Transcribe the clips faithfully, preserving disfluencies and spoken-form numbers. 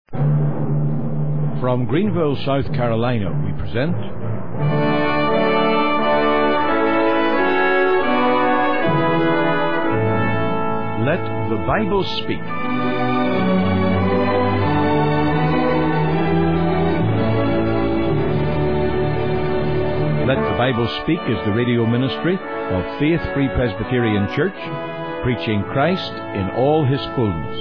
From Greenville, South Carolina, we present Let the Bible Speak. Let the Bible Speak is the radio ministry of Faith Free Presbyterian Church, preaching Christ in all His fullness.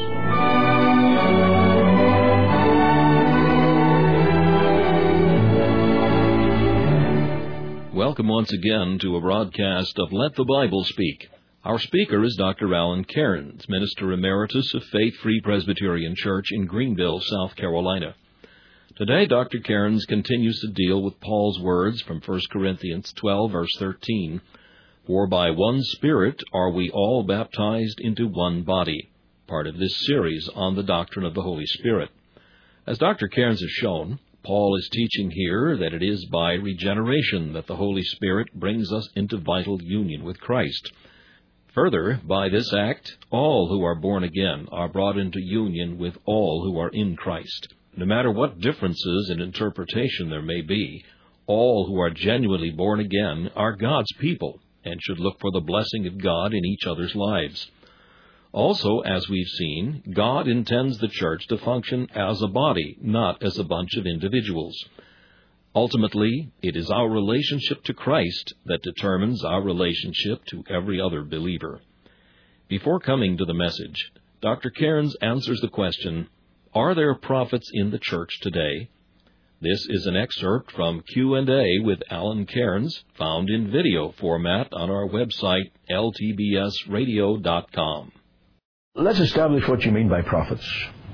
Welcome once again to a broadcast of Let the Bible Speak. Our speaker is Doctor Alan Cairns, Minister Emeritus of Faith Free Presbyterian Church in Greenville, South Carolina. Today, Doctor Cairns continues to deal with Paul's words from First Corinthians twelve, verse thirteen, "For by one Spirit are we all baptized into one body," part of this series on the doctrine of the Holy Spirit. As Doctor Cairns has shown, Paul is teaching here that it is by regeneration that the Holy Spirit brings us into vital union with Christ. Further, by this act, all who are born again are brought into union with all who are in Christ. No matter what differences in interpretation there may be, all who are genuinely born again are God's people and should look for the blessing of God in each other's lives. Also, as we've seen, God intends the church to function as a body, not as a bunch of individuals. Ultimately, it is our relationship to Christ that determines our relationship to every other believer. Before coming to the message, Doctor Cairns answers the question, are there prophets in the church today? This is an excerpt from Q and A with Alan Cairns, found in video format on our website, L T B S radio dot com. Let's establish what you mean by prophets.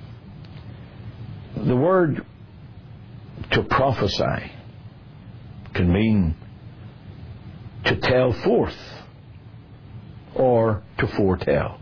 The word to prophesy can mean to tell forth or to foretell.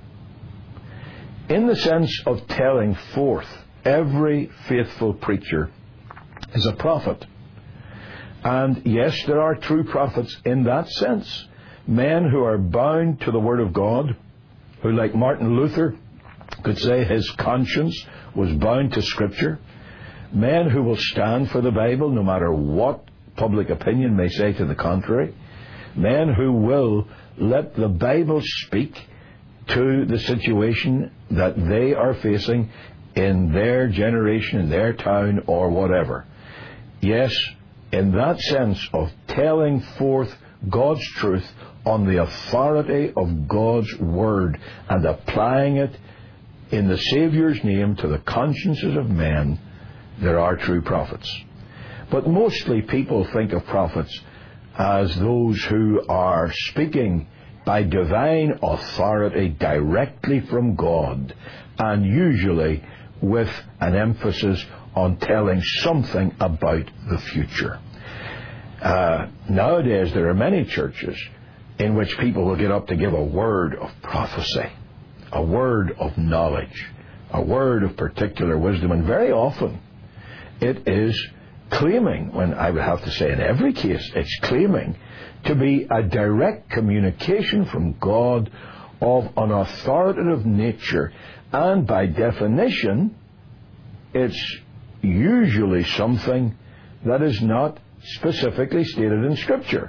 In the sense of telling forth, every faithful preacher is a prophet. And yes, there are true prophets in that sense. Men who are bound to the Word of God, who, like Martin Luther, could say his conscience was bound to Scripture. Men who will stand for the Bible no matter what public opinion may say to the contrary. Men who will let the Bible speak to the situation that they are facing in their generation, in their town, or whatever. Yes, in that sense of telling forth God's truth on the authority of God's Word and applying it in the Saviour's name to the consciences of men, there are true prophets. But mostly people think of prophets as those who are speaking by divine authority directly from God, and usually with an emphasis on telling something about the future. Uh, nowadays there are many churches in which people will get up to give a word of prophecy, a word of knowledge, a word of particular wisdom, and very often it is claiming, when I would have to say in every case, it's claiming to be a direct communication from God of an authoritative nature, and by definition, it's usually something that is not specifically stated in Scripture.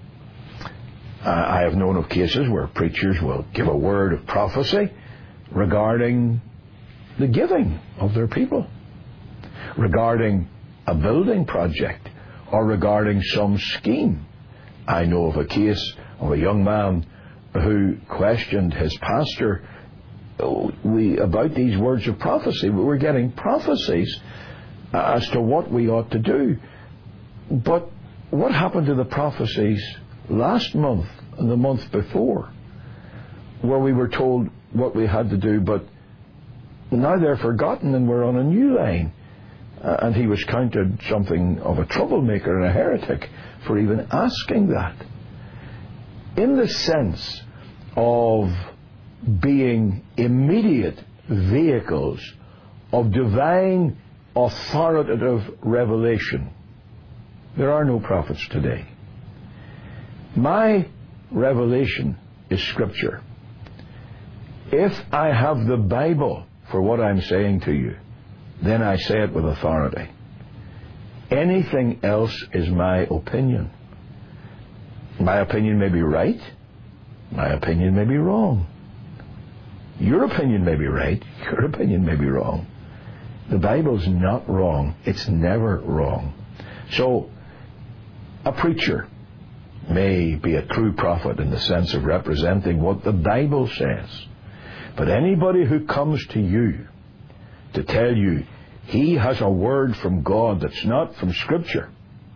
Uh, I have known of cases where preachers will give a word of prophecy regarding the giving of their people, regarding a building project, or regarding some scheme. I know of a case of a young man who questioned his pastor we, about these words of prophecy. We were getting prophecies as to what we ought to do. But what happened to the prophecies last month and the month before, where we were told what we had to do, but now they're forgotten and we're on a new line? Uh, and he was counted something of a troublemaker and a heretic for even asking that. In the sense of being immediate vehicles of divine authoritative revelation, there are no prophets today. My revelation is Scripture. If I have the Bible for what I'm saying to you, then I say it with authority. Anything else is my opinion. My opinion may be right. My opinion may be wrong. Your opinion may be right. Your opinion may be wrong. The Bible's not wrong. It's never wrong. So, a preacher may be a true prophet in the sense of representing what the Bible says. But anybody who comes to you to tell you he has a word from God that's not from Scripture,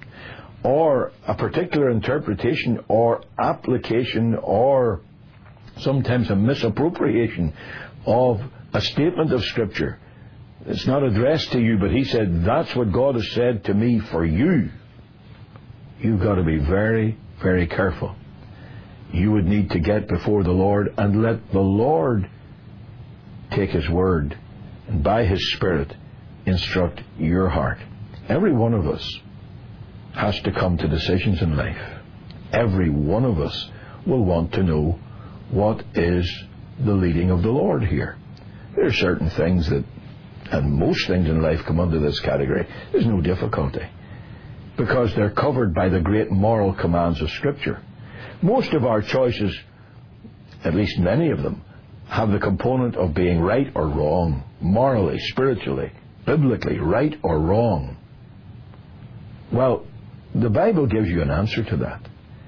or a particular interpretation or application or sometimes a misappropriation of a statement of Scripture, it's not addressed to you, but he said, that's what God has said to me for you. You've got to be very, very careful. You would need to get before the Lord and let the Lord take His word and by His Spirit instruct your heart. Every one of us has to come to decisions in life. Every one of us will want to know what is the leading of the Lord here. There are certain things that, and most things in life come under this category. There's no difficulty, because they're covered by the great moral commands of Scripture. Most of our choices, at least many of them, have the component of being right or wrong, morally, spiritually, biblically, right or wrong. Well, the Bible gives you an answer to that.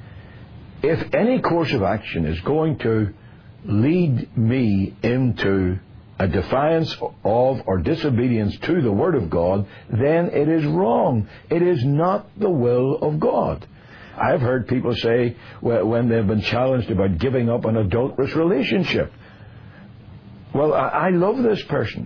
If any course of action is going to lead me into a defiance of or disobedience to the Word of God, then it is wrong. It is not the will of God. I've heard people say when they've been challenged about giving up an adulterous relationship, well, I love this person.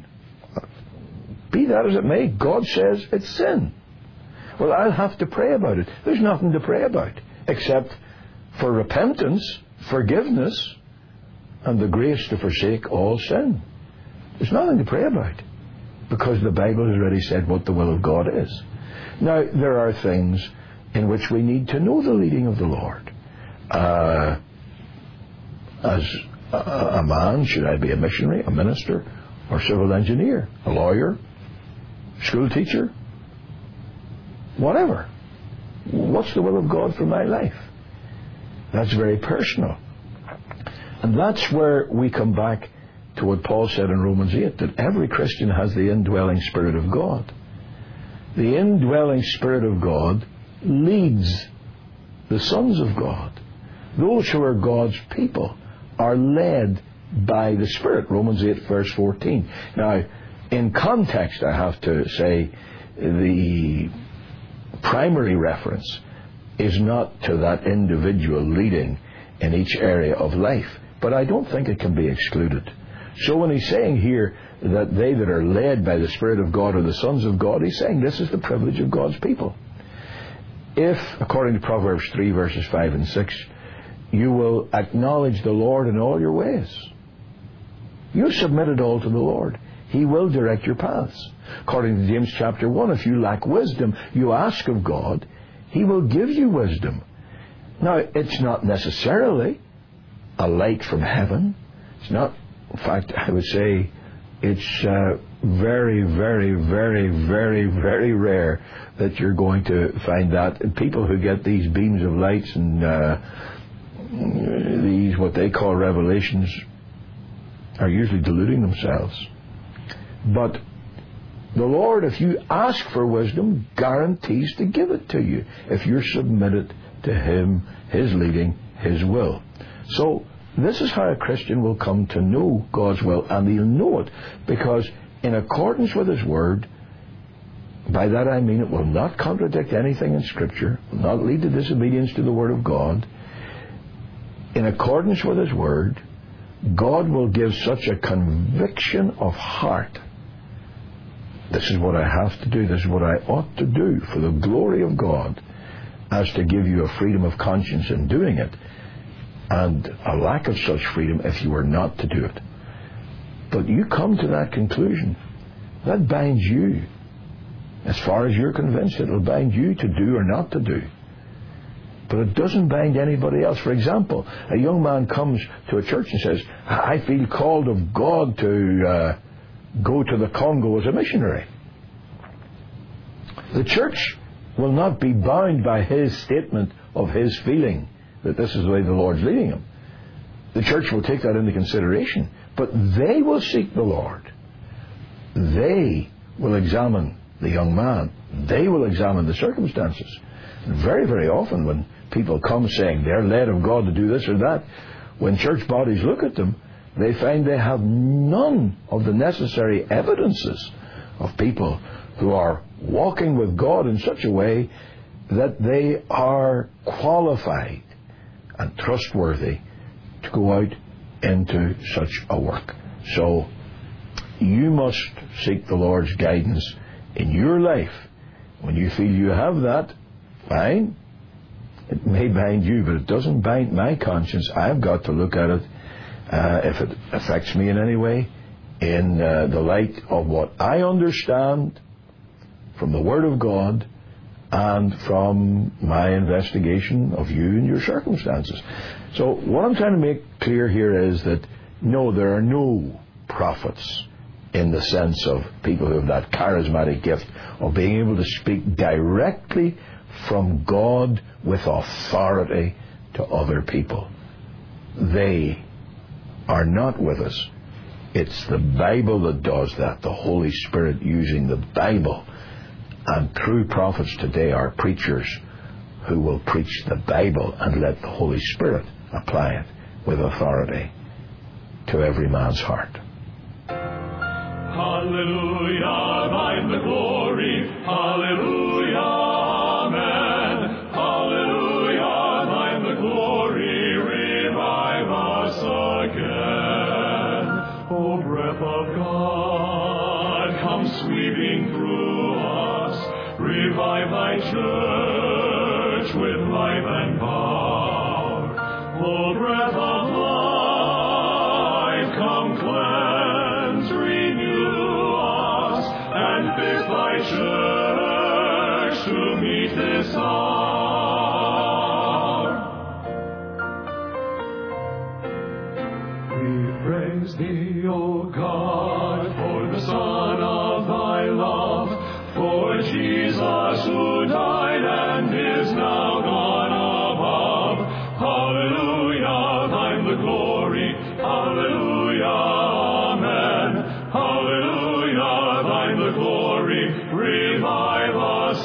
Be that as it may, God says it's sin. Well, I'll have to pray about it. There's nothing to pray about except for repentance, forgiveness, and the grace to forsake all sin. There's nothing to pray about, because the Bible has already said what the will of God is. Now, there are things in which we need to know the leading of the Lord. Uh, as a, a man, should I be a missionary, a minister, or civil engineer, a lawyer, school teacher, whatever? What's the will of God for my life? That's very personal. And that's where we come back to what Paul said in Romans eight, that every Christian has the indwelling Spirit of God. The indwelling Spirit of God leads the sons of God. Those who are God's people are led by the Spirit. Romans eight, verse fourteen. Now, in context, I have to say, the primary reference is not to that individual leading in each area of life, but I don't think it can be excluded. So when he's saying here that they that are led by the Spirit of God are the sons of God, he's saying this is the privilege of God's people. If, according to Proverbs three, verses five and six, you will acknowledge the Lord in all your ways, you submit it all to the Lord, He will direct your paths. According to James chapter one, if you lack wisdom, you ask of God, He will give you wisdom. Now, it's not necessarily a light from heaven. It's not, in fact, I would say it's uh, very, very, very, very, very rare that you're going to find that. And people who get these beams of lights and uh, these, what they call revelations, are usually deluding themselves. But the Lord, if you ask for wisdom, guarantees to give it to you if you're submitted to Him, His leading, His will. So this is how a Christian will come to know God's will, and he'll know it because in accordance with His Word, by that I mean it will not contradict anything in Scripture, will not lead to disobedience to the Word of God. In accordance with His Word, God will give such a conviction of heart. This is what I have to do, this is what I ought to do for the glory of God, as to give you a freedom of conscience in doing it, and a lack of such freedom if you were not to do it. But you come to that conclusion. That binds you. As far as you're convinced, it will bind you to do or not to do. But it doesn't bind anybody else. For example, a young man comes to a church and says, I feel called of God to uh, go to the Congo as a missionary. The church will not be bound by his statement of his feeling that this is the way the Lord's leading him. The church will take that into consideration, but they will seek the Lord. They will examine the young man. They will examine the circumstances. And very, very often when people come saying they're led of God to do this or that, when church bodies look at them, they find they have none of the necessary evidences of people who are walking with God in such a way that they are qualified and trustworthy to go out into such a work. So you must seek the Lord's guidance in your life. When you feel you have that, fine. It may bind you, but it doesn't bind my conscience. I've got to look at it, uh, if it affects me in any way, in uh, the light of what I understand from the Word of God and from my investigation of you and your circumstances. So what I'm trying to make clear here is that, no, there are no prophets in the sense of people who have that charismatic gift of being able to speak directly from God with authority to other people. They are not with us. It's the Bible that does that, the Holy Spirit using the Bible. And true prophets today are preachers who will preach the Bible and let the Holy Spirit apply it with authority to every man's heart. Hallelujah, thine the glory. Hallelujah, amen. Hallelujah, thine the glory. Revive us again. O breath of God, come sweeping through us. Revive thy church with life and power. O breath of life, come cleanse, renew us, and fit thy church to meet this hour. We praise thee, O God, for the Son of thy love, for Jesus who died and is now gone above. Hallelujah, thine the glory. Hallelujah, amen. Hallelujah, thine the glory. Revive us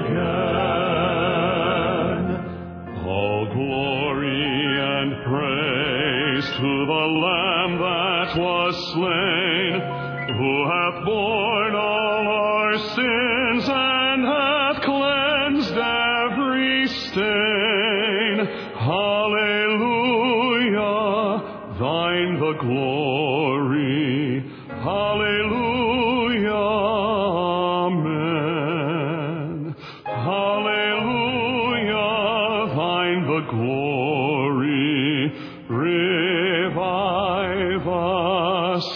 again. All glory and praise to the Lamb that was slain, who hath borne all our sins and hath cleansed every stain. Hallelujah, thine the glory. Hallelujah, amen. Hallelujah, thine the glory. Revive us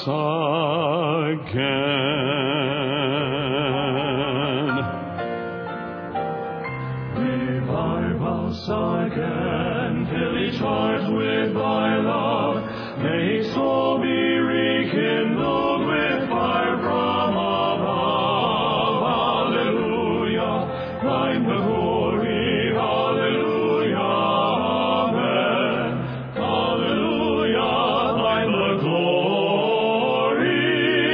again. Revive us again, till each heart with thy love may so be rekindled with fire from above. Hallelujah, thine the glory. Hallelujah, amen. Hallelujah, thine the glory.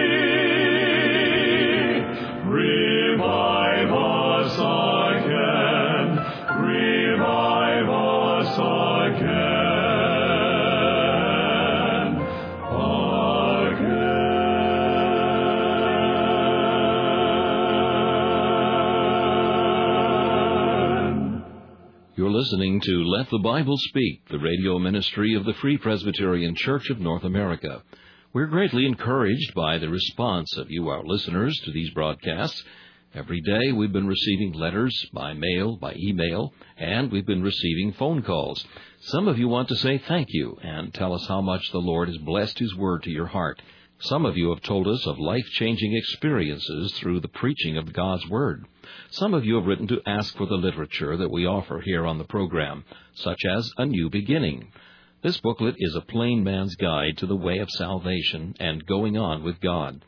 Revive us again. Revive us again. You're listening to Let the Bible Speak, the radio ministry of the Free Presbyterian Church of North America. We're greatly encouraged by the response of you, our listeners, to these broadcasts. Every day we've been receiving letters by mail, by email, and we've been receiving phone calls. Some of you want to say thank you and tell us how much the Lord has blessed His Word to your heart. Some of you have told us of life-changing experiences through the preaching of God's Word. Some of you have written to ask for the literature that we offer here on the program, such as A New Beginning. This booklet is a plain man's guide to the way of salvation and going on with God.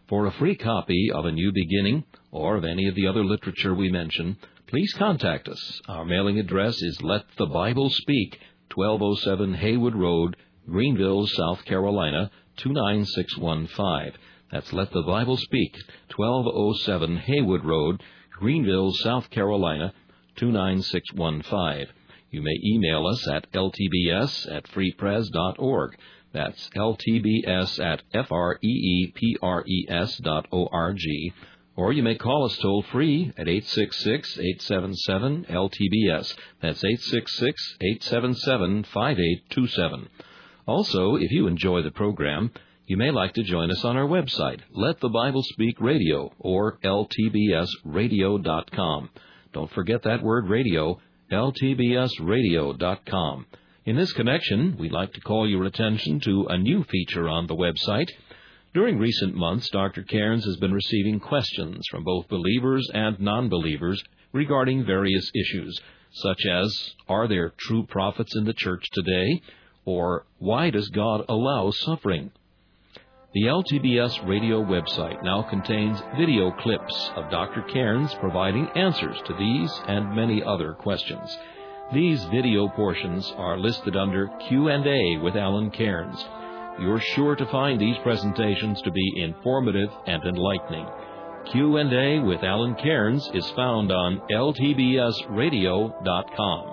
For a free copy of A New Beginning or of any of the other literature we mention, please contact us. Our mailing address is Let the Bible Speak, twelve oh seven Haywood Road, Greenville, South Carolina, two nine six one five. That's Let the Bible Speak, twelve oh seven Haywood Road, Greenville, South Carolina, two nine six one five. You may email us at l t b s at free pres dot org. That's L T B S at F R E E P R E S dot O R G. Or you may call us toll-free at eight six six, eight seven seven, L T B S. That's eight six six, eight seven seven, five eight two seven. Also, if you enjoy the program, you may like to join us on our website, Let the Bible Speak Radio, or L T B S radio dot com. Don't forget that word radio, L T B S radio dot com. In this connection, we'd like to call your attention to a new feature on the website. During recent months, Doctor Cairns has been receiving questions from both believers and non-believers regarding various issues, such as, are there true prophets in the church today? Or, why does God allow suffering? The L T B S radio website now contains video clips of Doctor Cairns providing answers to these and many other questions. These video portions are listed under Q and A with Alan Cairns. You're sure to find these presentations to be informative and enlightening. Q and A with Alan Cairns is found on L T B S radio dot com.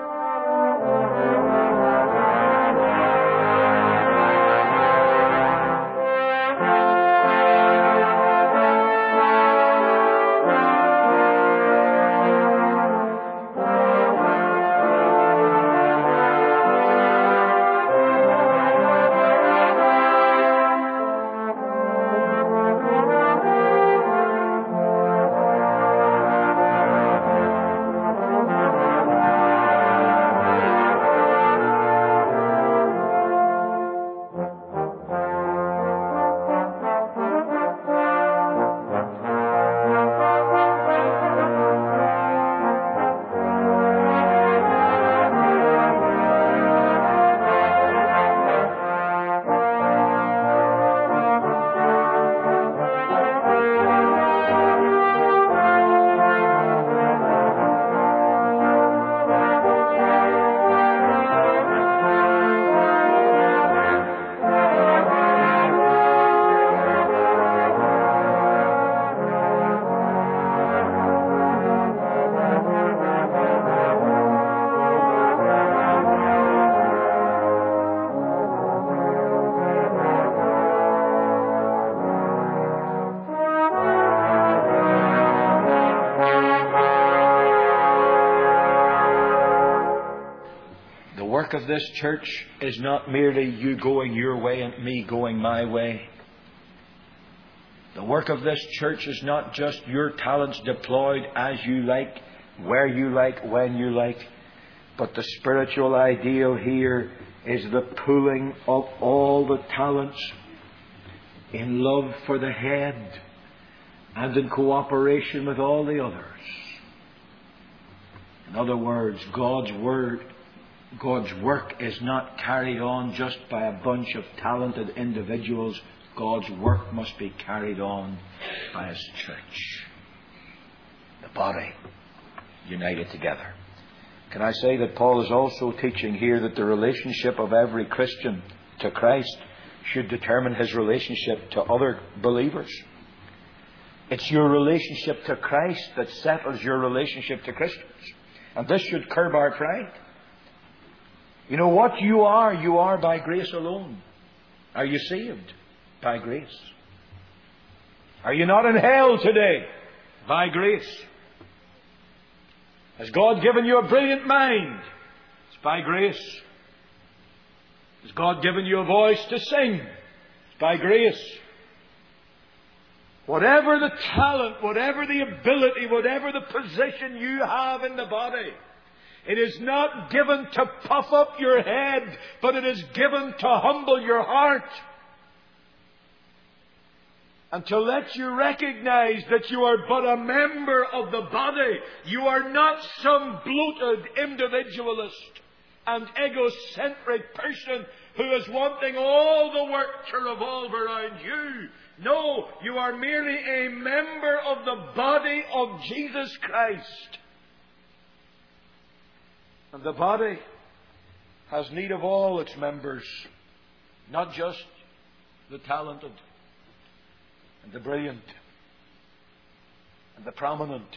Of this church is not merely you going your way and me going my way. The work of this church is not just your talents deployed as you like, where you like, when you like, but the spiritual ideal here is the pooling of all the talents in love for the head and in cooperation with all the others. In other words, God's Word God's work is not carried on just by a bunch of talented individuals. God's work must be carried on by His church. The body, united together. Can I say that Paul is also teaching here that the relationship of every Christian to Christ should determine his relationship to other believers? It's your relationship to Christ that settles your relationship to Christians. And this should curb our pride. You know what you are, you are by grace alone. Are you saved? By grace. Are you not in hell today? By grace. Has God given you a brilliant mind? It's by grace. Has God given you a voice to sing? It's by grace. Whatever the talent, whatever the ability, whatever the position you have in the body, it is not given to puff up your head, but it is given to humble your heart. And to let you recognize that you are but a member of the body. You are not some bloated individualist and egocentric person who is wanting all the work to revolve around you. No, you are merely a member of the body of Jesus Christ. And the body has need of all its members, not just the talented and the brilliant and the prominent.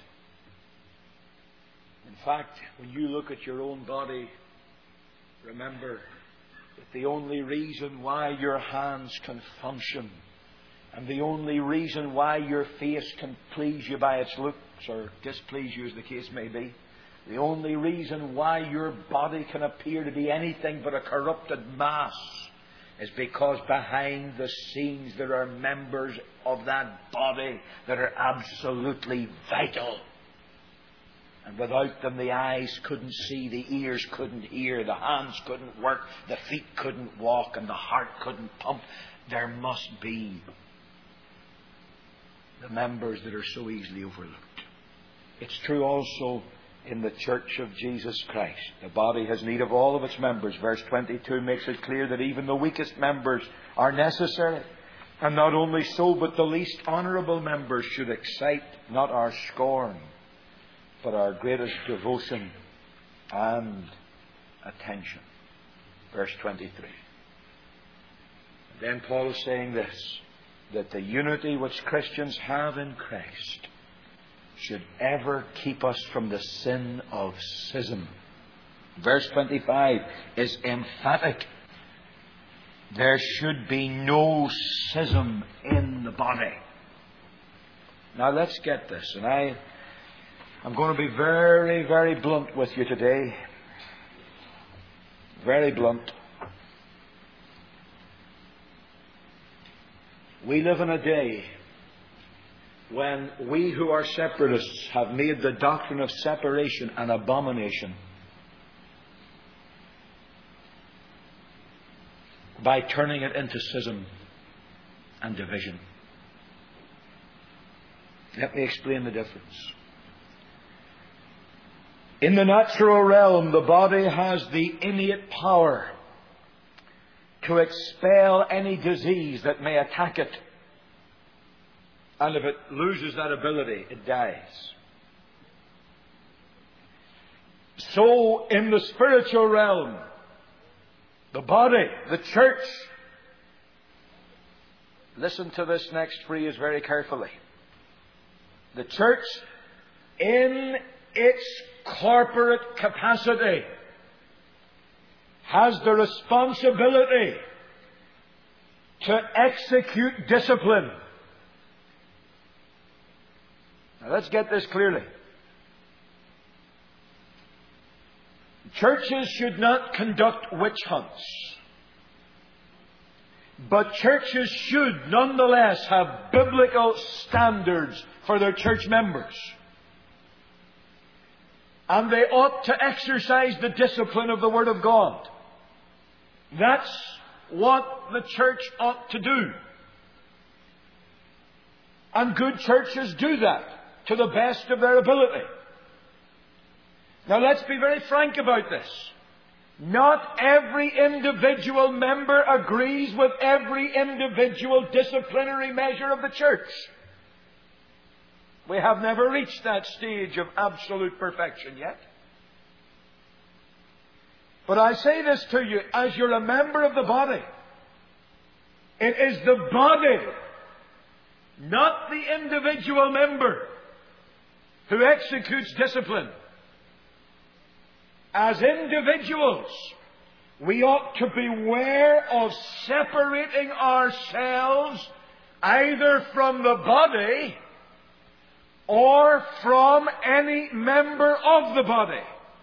In fact, when you look at your own body, remember that the only reason why your hands can function and the only reason why your face can please you by its looks or displease you as the case may be, the only reason why your body can appear to be anything but a corrupted mass is because behind the scenes there are members of that body that are absolutely vital. And without them the eyes couldn't see, the ears couldn't hear, the hands couldn't work, the feet couldn't walk, and the heart couldn't pump. There must be the members that are so easily overlooked. It's true also in the church of Jesus Christ. The body has need of all of its members. Verse twenty-two makes it clear that even the weakest members are necessary. And not only so, but the least honourable members should excite not our scorn, but our greatest devotion and attention. Verse twenty-three. Then Paul is saying this, that the unity which Christians have in Christ should ever keep us from the sin of schism. Verse twenty-five is emphatic. There should be no schism in the body. Now let's get this, and I, I'm going to be very, very blunt with you today. Very blunt. We live in a day when we who are separatists have made the doctrine of separation an abomination by turning it into schism and division. Let me explain the difference. In the natural realm, the body has the innate power to expel any disease that may attack it. And if it loses that ability, it dies. So, in the spiritual realm, the body, the church, listen to this next phrase very carefully. The church, in its corporate capacity, has the responsibility to execute discipline. Now let's get this clearly. Churches should not conduct witch hunts, but churches should nonetheless have biblical standards for their church members. And they ought to exercise the discipline of the Word of God. That's what the church ought to do. And good churches do that to the best of their ability. Now let's be very frank about this. Not every individual member agrees with every individual disciplinary measure of the church. We have never reached that stage of absolute perfection yet. But I say this to you, as you're a member of the body, it is the body, not the individual member, who executes discipline. As individuals, we ought to beware of separating ourselves either from the body or from any member of the body.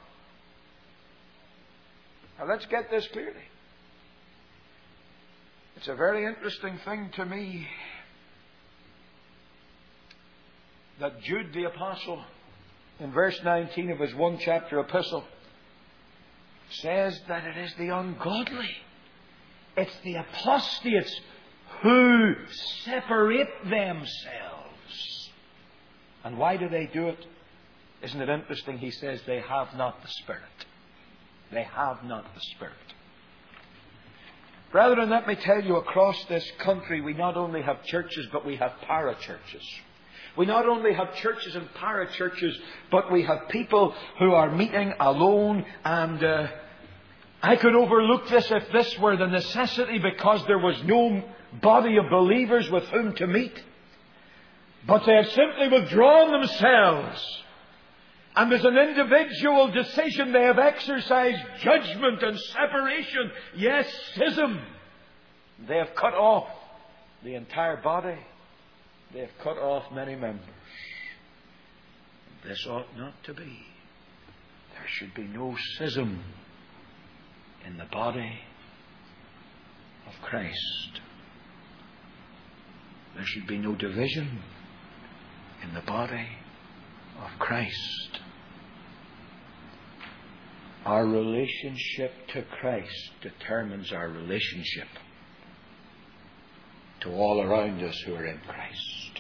Now let's get this clearly. It's a very interesting thing to me that Jude the Apostle, in verse nineteen of his one chapter epistle, says that it is the ungodly, it's the apostates who separate themselves. And why do they do it? Isn't it interesting? He says they have not the Spirit. They have not the Spirit. Brethren, let me tell you, across this country we not only have churches, but we have parachurches. We not only have churches and parachurches, but we have people who are meeting alone. And uh, I could overlook this if this were the necessity, because there was no body of believers with whom to meet. But they have simply withdrawn themselves. And as an individual decision, they have exercised judgment and separation. Yes, schism. They have cut off the entire body. They have cut off many members. This ought not to be. There should be no schism in the body of Christ. There should be no division in the body of Christ. Our relationship to Christ determines our relationship to all around us who are in Christ.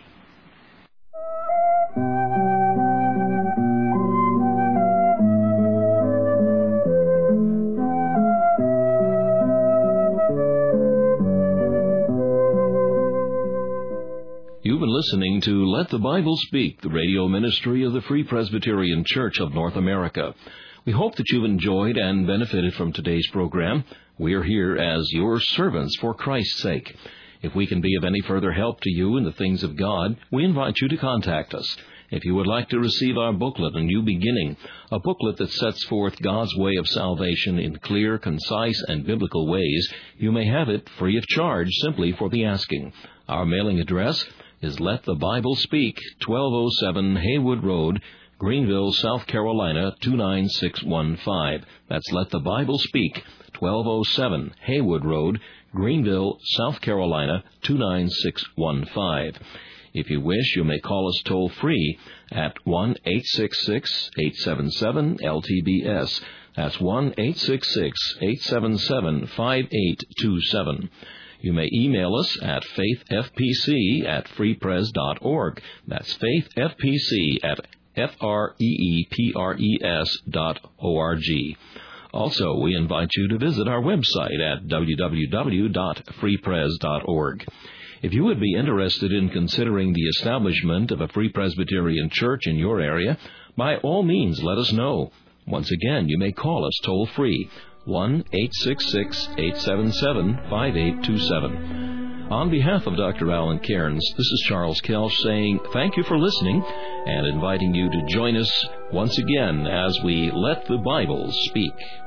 You've been listening to Let the Bible Speak, the radio ministry of the Free Presbyterian Church of North America. We hope that you've enjoyed and benefited from today's program. We are here as your servants for Christ's sake. If we can be of any further help to you in the things of God, we invite you to contact us. If you would like to receive our booklet, A New Beginning, a booklet that sets forth God's way of salvation in clear, concise, and biblical ways, you may have it free of charge simply for the asking. Our mailing address is Let the Bible Speak, twelve oh seven Haywood Road, Greenville, South Carolina, two nine six one five. That's Let the Bible Speak, twelve oh seven Haywood Road, Greenville, South Carolina, two nine six one five. If you wish, you may call us toll-free at one eight six six, eight seven seven, L T B S. That's one eight six six, eight seven seven, five eight two seven. You may email us at faithfpc at freepres dot org. That's faithfpc at F R E E P R E S dot O R G. Also, we invite you to visit our website at w w w dot free pres dot org. If you would be interested in considering the establishment of a Free Presbyterian Church in your area, by all means let us know. Once again, you may call us toll-free, one eight six six, eight seven seven, five eight two seven. On behalf of Doctor Alan Cairns, this is Charles Kelch saying thank you for listening and inviting you to join us once again as we let the Bible speak.